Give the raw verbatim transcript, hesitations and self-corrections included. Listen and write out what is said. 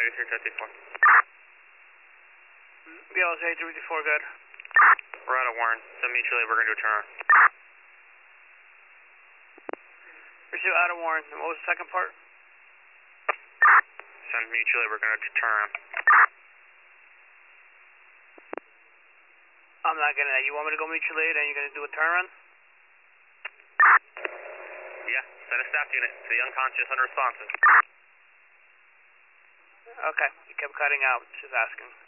eighty-three fifty-four. B L S eighty-three fifty-four, good. We're out of Warren. So mutually, we're going to do a turn on. Receive out of Warren. What was the second part? Send mutually, we're going to turn around. I'm not getting that. You want me to go mutual aid and you're going to do a turnaround? Yeah, send a staff unit to the unconscious unresponsive. Okay, you kept cutting out, just asking.